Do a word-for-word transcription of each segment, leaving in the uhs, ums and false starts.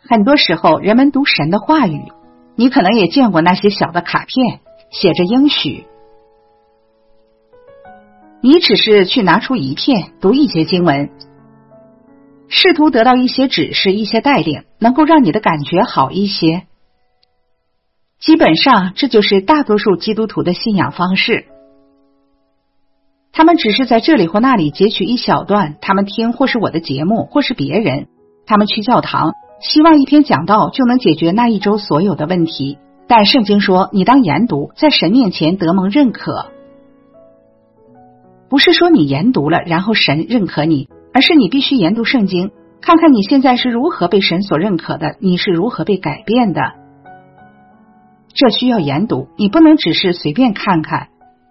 很多时候人们读神的话语，你可能也见过那些小的卡片，写着应许。你只是去拿出一片，读一节经文，试图得到一些指示，一些带领，能够让你的感觉好一些。基本上这就是大多数基督徒的信仰方式。他们只是在这里或那里截取一小段，他们听或是我的节目，或是别人，他们去教堂，希望一篇讲道就能解决那一周所有的问题。但圣经说，你当研读，在神面前得蒙认可。不是说你研读了然后神认可你，而是你必须研读圣经，看看你现在是如何被神所认可的，你是如何被改变的。这需要研读，你不能只是随便看看。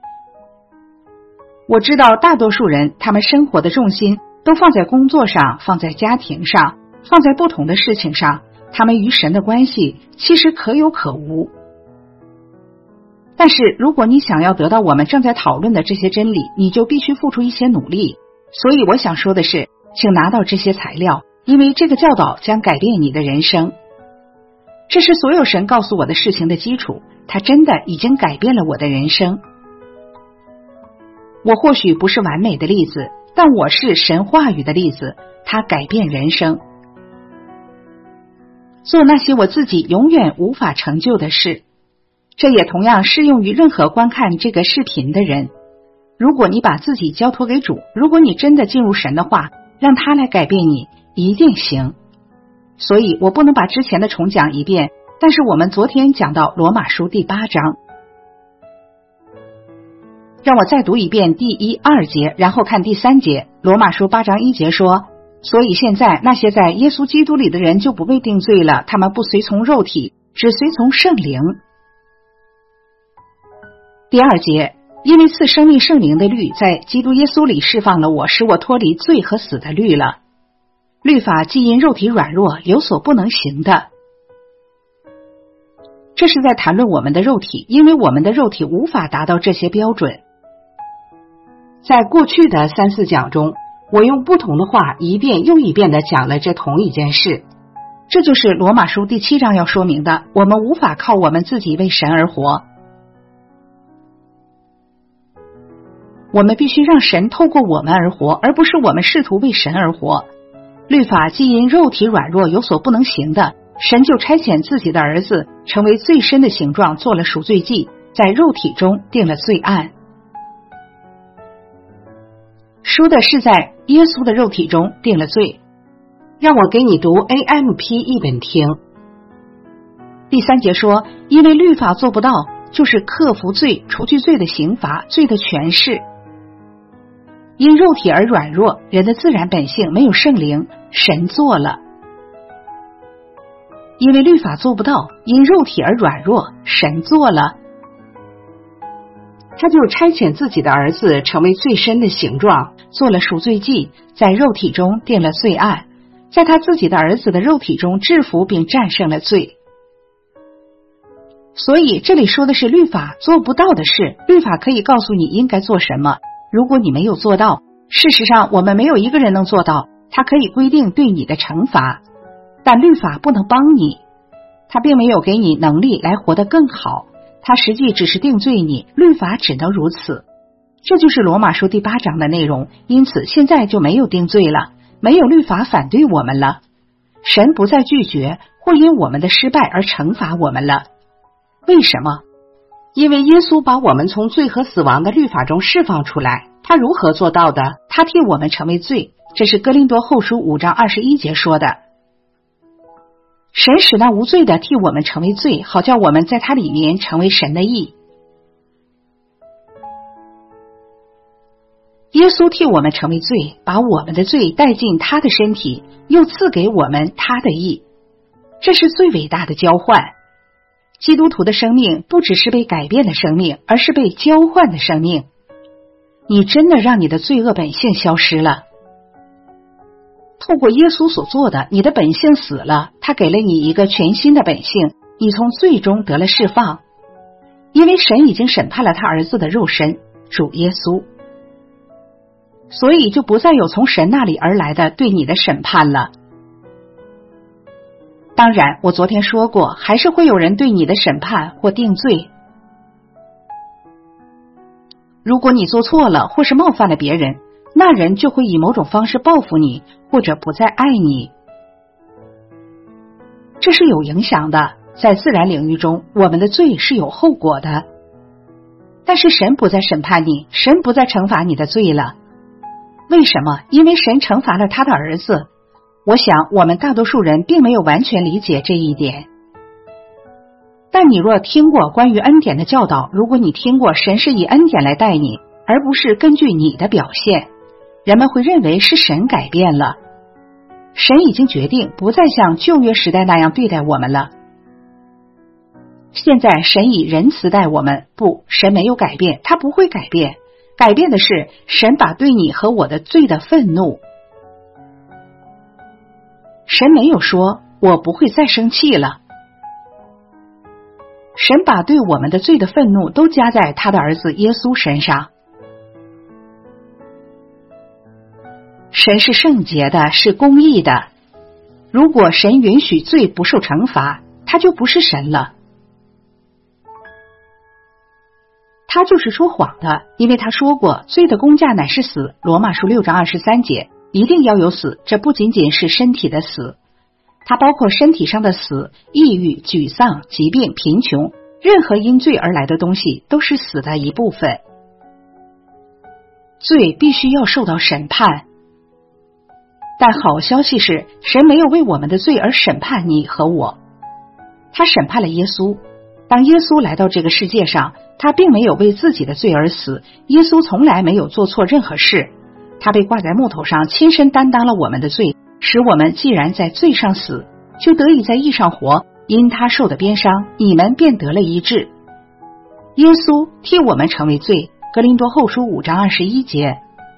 我知道大多数人，他们生活的重心都放在工作上，放在家庭上，放在不同的事情上，他们与神的关系其实可有可无。但是如果你想要得到我们正在讨论的这些真理，你就必须付出一些努力。所以我想说的是，请拿到这些材料，因为这个教导将改变你的人生。这是所有神告诉我的事情的基础，它真的已经改变了我的人生。我或许不是完美的例子，但我是神话语的例子，它改变人生。做那些我自己永远无法成就的事，这也同样适用于任何观看这个视频的人。如果你把自己交托给主，如果你真的进入神的话，让他来改变你，一定行。所以我不能把之前的重讲一遍，但是我们昨天讲到罗马书第八章，让我再读一遍第一、二节，然后看第三节。罗马书八章一节说，所以现在那些在耶稣基督里的人就不被定罪了，他们不随从肉体，只随从圣灵。第二节，因为赐生命圣灵的律在基督耶稣里释放了我，使我脱离罪和死的律了。律法既因肉体软弱有所不能行的。这是在谈论我们的肉体，因为我们的肉体无法达到这些标准。在过去的三四讲中，我用不同的话一遍又一遍地讲了这同一件事。这就是罗马书第七章要说明的，我们无法靠我们自己为神而活，我们必须让神透过我们而活，而不是我们试图为神而活。律法既因肉体软弱有所不能行的，神就差遣自己的儿子成为最深的形状，做了赎罪祭，在肉体中定了罪案。说的是在耶稣的肉体中定了罪。让我给你读 A M P 译本听。第三节说，因为律法做不到，就是克服罪，除去罪的刑罚，罪的权势。因肉体而软弱，人的自然本性没有圣灵，神做了。因为律法做不到，因肉体而软弱，神做了。他就差遣自己的儿子成为最深的形状，做了赎罪祭，在肉体中定了罪案，在他自己的儿子的肉体中制服并战胜了罪。所以这里说的是律法做不到的事，律法可以告诉你应该做什么，如果你没有做到，事实上我们没有一个人能做到，它可以规定对你的惩罚，但律法不能帮你，它并没有给你能力来活得更好，它实际只是定罪你，律法只能如此。这就是罗马书第八章的内容，因此现在就没有定罪了，没有律法反对我们了，神不再拒绝或因我们的失败而惩罚我们了。为什么？因为耶稣把我们从罪和死亡的律法中释放出来。他如何做到的？他替我们成为罪，这是哥林多后书五章二十一节说的。神使那无罪的替我们成为罪，好叫我们在他里面成为神的义。耶稣替我们成为罪，把我们的罪带进他的身体，又赐给我们他的义。这是最伟大的交换。基督徒的生命不只是被改变的生命，而是被交换的生命。你真的让你的罪恶本性消失了。透过耶稣所做的，你的本性死了，他给了你一个全新的本性，你从罪中得了释放。因为神已经审判了他儿子的肉身，主耶稣，所以就不再有从神那里而来的对你的审判了。 当然，我昨天说过，还是会有人对你的审判或定罪。如果你做错了或是冒犯了别人，那人就会以某种方式报复你，或者不再爱你。这是有影响的，在自然领域中，我们的罪是有后果的。但是神不再审判你，神不再惩罚你的罪了。为什么？因为神惩罚了他的儿子。我想我们大多数人并没有完全理解这一点。但你若听过关于恩典的教导，如果你听过神是以恩典来待你，而不是根据你的表现，人们会认为是神改变了。神已经决定不再像旧约时代那样对待我们了。现在神以仁慈待我们，不，神没有改变，他不会改变。改变的是神把对你和我的罪的愤怒。神没有说我不会再生气了。神把对我们的罪的愤怒都加在他的儿子耶稣身上。神是圣洁的，是公义的。如果神允许罪不受惩罚，他就不是神了。他就是说谎的，因为他说过罪的工价乃是死，罗马书六章二十三节，一定要有死，这不仅仅是身体的死，它包括身体上的死，抑郁、沮丧、疾病、贫穷，任何因罪而来的东西都是死的一部分。罪必须要受到审判，但好消息是，神没有为我们的罪而审判你和我，他审判了耶稣。当耶稣来到这个世界上，他并没有为自己的罪而死，耶稣从来没有做错任何事，他被挂在木头上，亲身担当了我们的罪，使我们既然在罪上死，就得以在义上活，因他受的鞭伤，你们便得了医治。耶稣替我们成为罪，哥林多后书五章二十一节。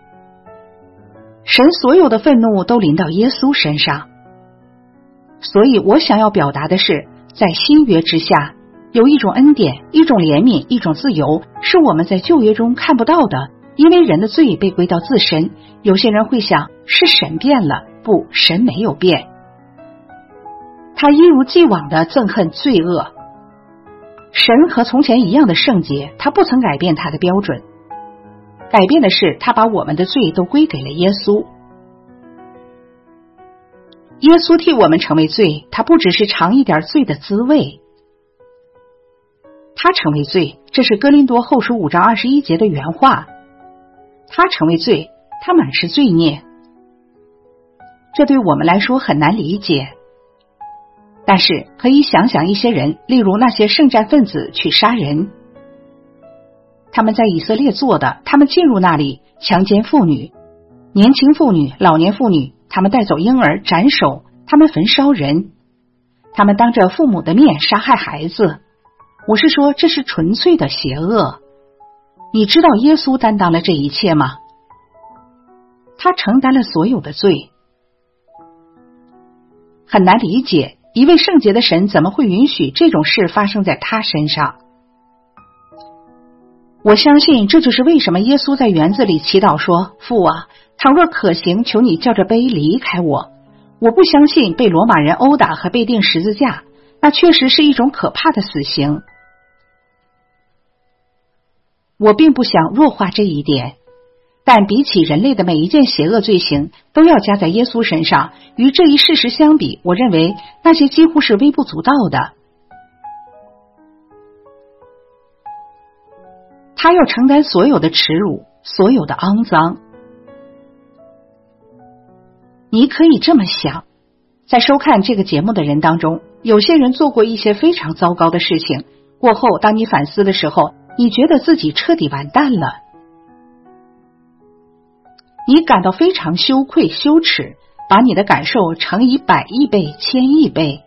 神所有的愤怒都临到耶稣身上。所以我想要表达的是，在新约之下，有一种恩典，一种怜悯，一种自由，是我们在旧约中看不到的，因为人的罪被归到自身。有些人会想，是神变了，不，神没有变，他一如既往的憎恨罪恶。神和从前一样的圣洁，他不曾改变他的标准，改变的是他把我们的罪都归给了耶稣。耶稣替我们成为罪，他不只是尝一点罪的滋味，他成为罪，这是哥林多后书五章二十一节的原话。他成为罪，他满是罪孽。这对我们来说很难理解，但是可以想想一些人，例如那些圣战分子去杀人，他们在以色列做的，他们进入那里强奸妇女，年轻妇女、老年妇女，他们带走婴儿斩首，他们焚烧人，他们当着父母的面杀害孩子。我是说，这是纯粹的邪恶。你知道耶稣担当了这一切吗？他承担了所有的罪。很难理解，一位圣洁的神怎么会允许这种事发生在他身上？我相信这就是为什么耶稣在园子里祈祷说，父啊，倘若可行，求你叫这杯离开我。我不相信被罗马人殴打和被钉十字架，那确实是一种可怕的死刑。我并不想弱化这一点，但比起人类的每一件邪恶罪行都要加在耶稣身上，与这一事实相比，我认为那些几乎是微不足道的。他要承担所有的耻辱，所有的肮脏。你可以这么想，在收看这个节目的人当中，有些人做过一些非常糟糕的事情，过后当你反思的时候，你觉得自己彻底完蛋了，你感到非常羞愧羞耻，把你的感受乘以百亿倍千亿倍。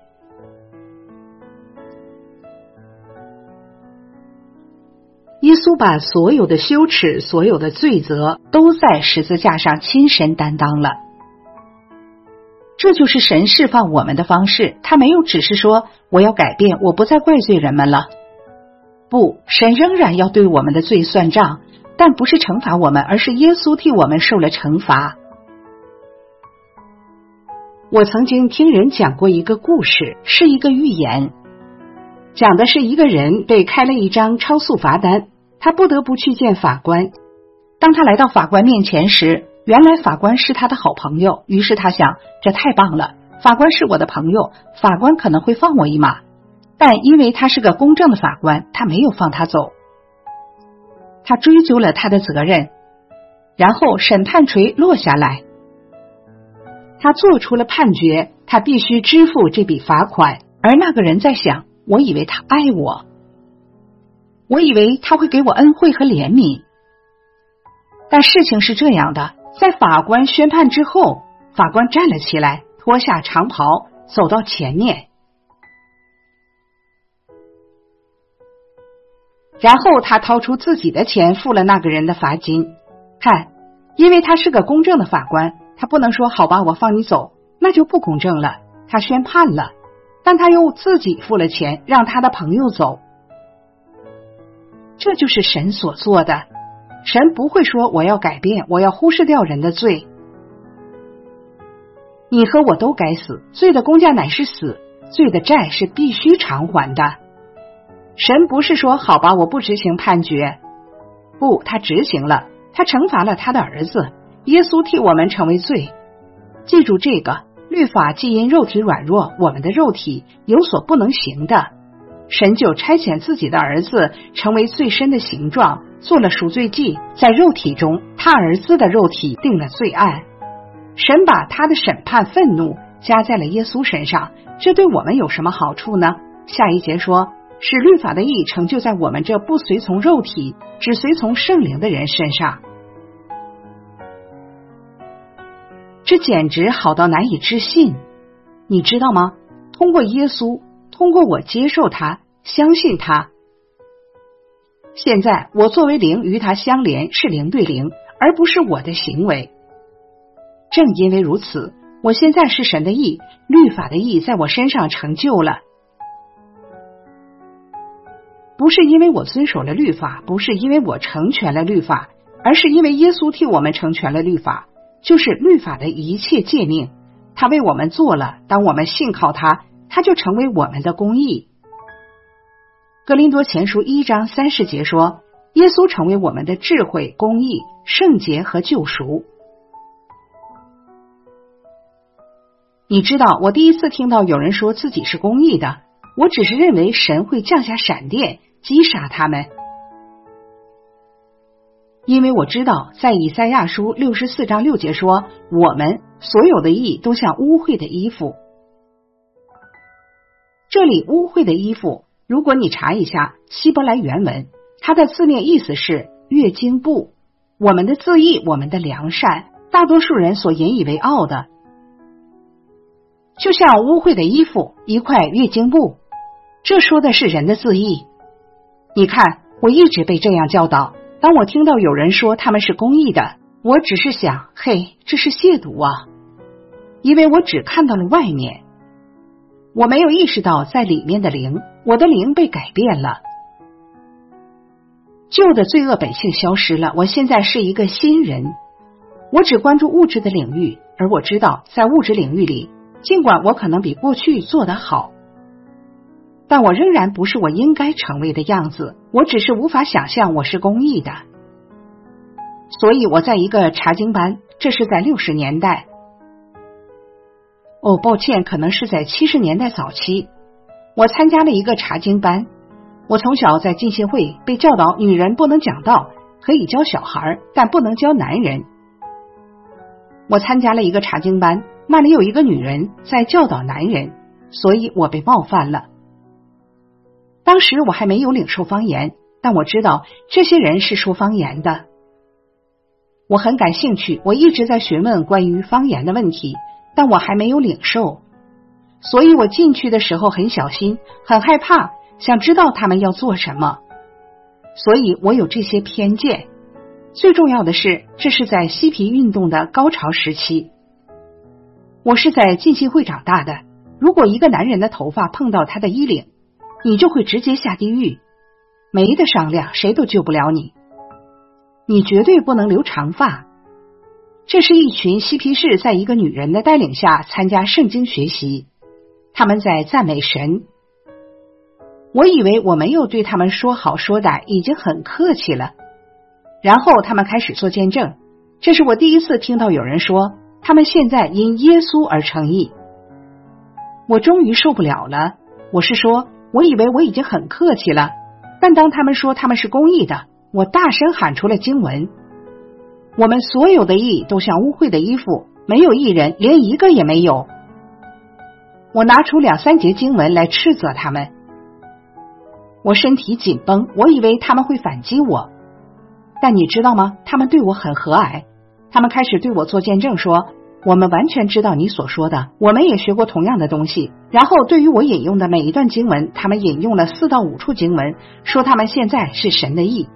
耶稣把所有的羞耻，所有的罪责都在十字架上亲身担当了。这就是神释放我们的方式，他没有只是说我要改变，我不再怪罪人们了。不，神仍然要对我们的罪算账，但不是惩罚我们，而是耶稣替我们受了惩罚。 我曾经听人讲过一个故事，是一个寓言，讲的是一个人被开了一张超速罚单，他不得不去见法官。当他来到法官面前时，原来法官是他的好朋友，于是他想，这太棒了，法官是我的朋友，法官可能会放我一马。但因为他是个公正的法官，他没有放他走，他追究了他的责任，然后审判锤落下来，他做出了判决，他必须支付这笔罚款。而那个人在想，我以为他爱我，我以为他会给我恩惠和怜悯。但事情是这样的，在法官宣判之后，法官站了起来，脱下长袍，走到前面，然后他掏出自己的钱付了那个人的罚金。看，因为他是个公正的法官，他不能说好吧我放你走，那就不公正了，他宣判了，但他又自己付了钱让他的朋友走。这就是神所做的，神不会说我要改变，我要忽视掉人的罪。你和我都该死，罪的工价乃是死，罪的债是必须偿还的。神不是说好吧我不执行判决，不，他执行了，他惩罚了他的儿子，耶稣替我们成为罪。记住这个，律法既因肉体软弱，我们的肉体有所不能行的，神就差遣自己的儿子成为最深的形状，做了赎罪祭，在肉体中，他儿子的肉体定了罪案。神把他的审判愤怒加在了耶稣身上，这对我们有什么好处呢？下一节说，使律法的义成就在我们这不随从肉体，只随从圣灵的人身上。这简直好到难以置信，你知道吗？通过耶稣，通过我接受他，相信他，现在我作为灵与他相连，是灵对灵，而不是我的行为。正因为如此，我现在是神的义，律法的义在我身上成就了。不是因为我遵守了律法，不是因为我成全了律法，而是因为耶稣替我们成全了律法，就是律法的一切诫命，他为我们做了，当我们信靠他，他就成为我们的公义。哥林多前书一章三十节说，耶稣成为我们的智慧、公义、圣洁和救赎。你知道，我第一次听到有人说自己是公义的，我只是认为神会降下闪电击杀他们，因为我知道在以赛亚书六十四章六节说，我们所有的义都像污秽的衣服。这里污秽的衣服，如果你查一下希伯来原文，它的字面意思是月经布，我们的自义，我们的良善，大多数人所引以为傲的，就像污秽的衣服，一块月经布，这说的是人的自义。你看，我一直被这样教导，当我听到有人说他们是公义的，我只是想，嘿，这是亵渎啊，因为我只看到了外面，我没有意识到在里面的灵，我的灵被改变了，旧的罪恶本性消失了，我现在是一个新人。我只关注物质的领域，而我知道在物质领域里，尽管我可能比过去做得好，但我仍然不是我应该成为的样子，我只是无法想象我是公义的。所以我在一个查经班，这是在六十年代，哦，抱歉，可能是在七十年代早期，我参加了一个查经班。我从小在浸信会被教导，女人不能讲道，可以教小孩，但不能教男人。我参加了一个查经班，那里有一个女人在教导男人，所以我被冒犯了。当时我还没有领受方言，但我知道这些人是说方言的。我很感兴趣，我一直在询问关于方言的问题，但我还没有领受，所以我进去的时候很小心，很害怕，想知道他们要做什么，所以我有这些偏见。最重要的是，这是在嬉皮运动的高潮时期。我是在浸信会长大的，如果一个男人的头发碰到他的衣领，你就会直接下地狱，没得商量，谁都救不了你。你绝对不能留长发， 这是一群嬉皮士在一个女人的带领下参加圣经学习，他们在赞美神。我以为我没有对他们说好说歹，已经很客气了。然后他们开始做见证，这是我第一次听到有人说他们现在因耶稣而称义。我终于受不了了，我是说，我以为我已经很客气了，但当他们说他们是公义的，我大声喊出了经文：我们所有的义都像污秽的衣服，没有一人，连一个也没有。我拿出两三节经文来斥责他们。我身体紧绷，我以为他们会反击我，但你知道吗？他们对我很和蔼，他们开始对我做见证说，我们完全知道你所说的，我们也学过同样的东西。然后对于我引用的每一段经文，他们引用了四到五处经文，说他们现在是神的义。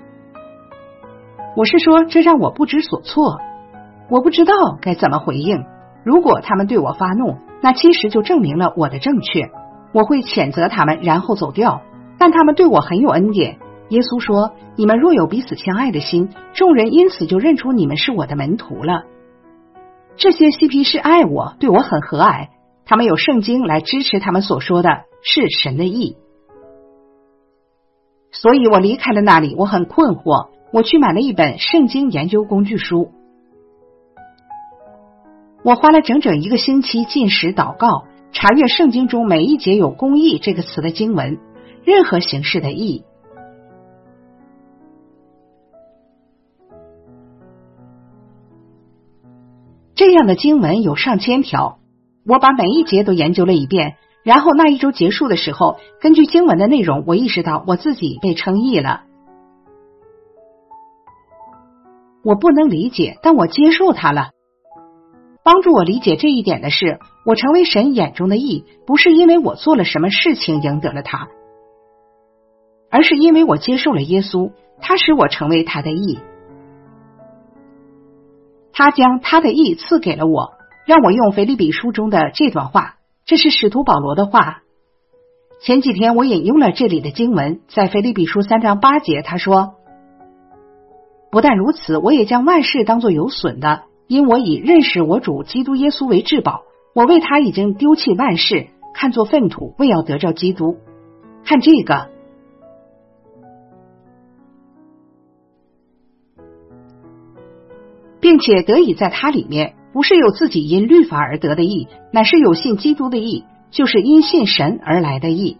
我是说，这让我不知所措，我不知道该怎么回应。如果他们对我发怒，那其实就证明了我的正确，我会谴责他们，然后走掉。但他们对我很有恩典。耶稣说，你们若有彼此相爱的心，众人因此就认出你们是我的门徒了。这些嬉皮士爱我，对我很和蔼，他们有圣经来支持他们所说的是神的义。所以我离开了那里，我很困惑，我去买了一本圣经研究工具书。我花了整整一个星期禁食祷告，查阅圣经中每一节有公义这个词的经文，任何形式的义。这样的经文有上千条，我把每一节都研究了一遍，然后那一周结束的时候，根据经文的内容，我意识到我自己被称义了。我不能理解，但我接受它了。帮助我理解这一点的是，我成为神眼中的义，不是因为我做了什么事情赢得了他，而是因为我接受了耶稣，他使我成为他的义。他将他的义赐给了我，让我用腓立比书中的这段话，这是使徒保罗的话。前几天我引用了这里的经文，在腓立比书三章八节，他说，不但如此，我也将万事当作有损的，因我以认识我主基督耶稣为至宝，我为他已经丢弃万事，看作粪土，为要得着基督。看这个，并且得以在他里面，不是有自己因律法而得的义，乃是有信基督的义，就是因信神而来的义。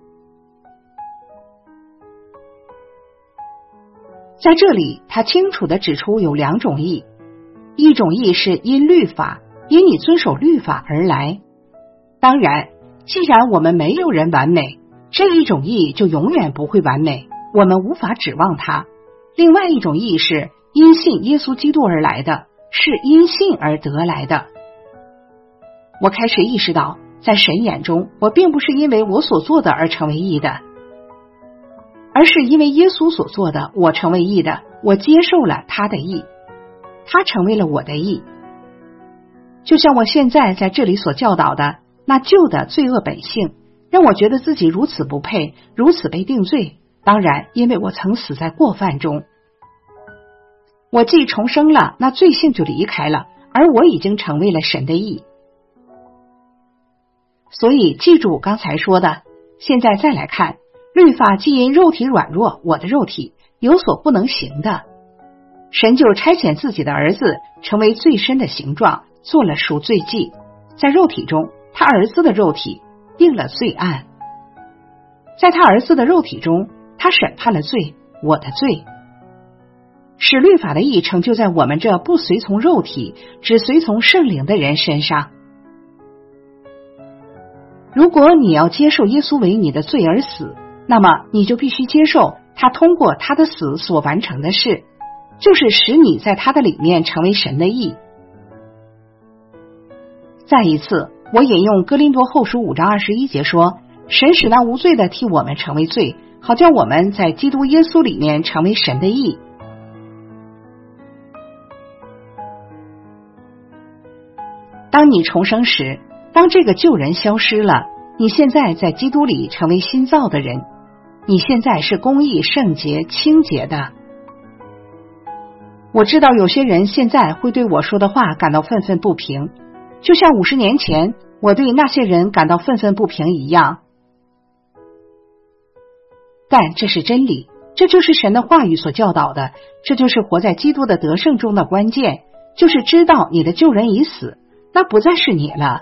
在这里，他清楚地指出有两种义，一种义是因律法，因你遵守律法而来。当然，既然我们没有人完美，这一种义就永远不会完美，我们无法指望它。另外一种义是因信耶稣基督而来的，是因信而得来的。我开始意识到，在神眼中，我并不是因为我所做的而成为义的，而是因为耶稣所做的，我成为义的，我接受了他的义，他成为了我的义。就像我现在在这里所教导的，那旧的罪恶本性让我觉得自己如此不配，如此被定罪，当然因为我曾死在过犯中。我既重生了，那罪性就离开了，而我已经成为了神的义。所以记住刚才说的，现在再来看，律法既因肉体软弱，我的肉体有所不能行的，神就差遣自己的儿子成为最深的形状，做了赎罪祭，在肉体中，他儿子的肉体定了罪案，在他儿子的肉体中，他审判了罪，我的罪，使律法的义成就在我们这不随从肉体，只随从圣灵的人身上。如果你要接受耶稣为你的罪而死，那么你就必须接受他通过他的死所完成的事，就是使你在他的里面成为神的义。再一次，我引用哥林多后书五章二十一节说，神使那无罪的替我们成为罪，好叫我们在基督耶稣里面成为神的义。当你重生时，当这个旧人消失了，你现在在基督里成为新造的人，你现在是公义、圣洁、清洁的。 我知道有些人现在会对我说的话感到愤愤不平，就像五十年前我对那些人感到愤愤不平一样。但这是真理，这就是神的话语所教导的，这就是活在基督的得胜中的关键，就是知道你的旧人已死，那不再是你了。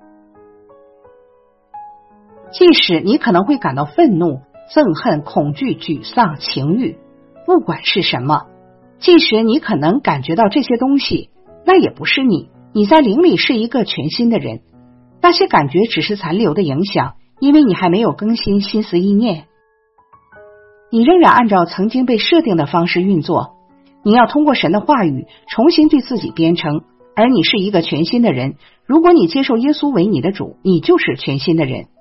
即使你可能会感到愤怒、憎恨、恐惧、沮丧、情欲，不管是什么，即使你可能感觉到这些东西，那也不是你，你在灵里是一个全新的人。那些感觉只是残留的影响，因为你还没有更新心思意念，你仍然按照曾经被设定的方式运作。你要通过神的话语重新对自己编程，而你是一个全新的人。如果你接受耶稣为你的主，你就是全新的人。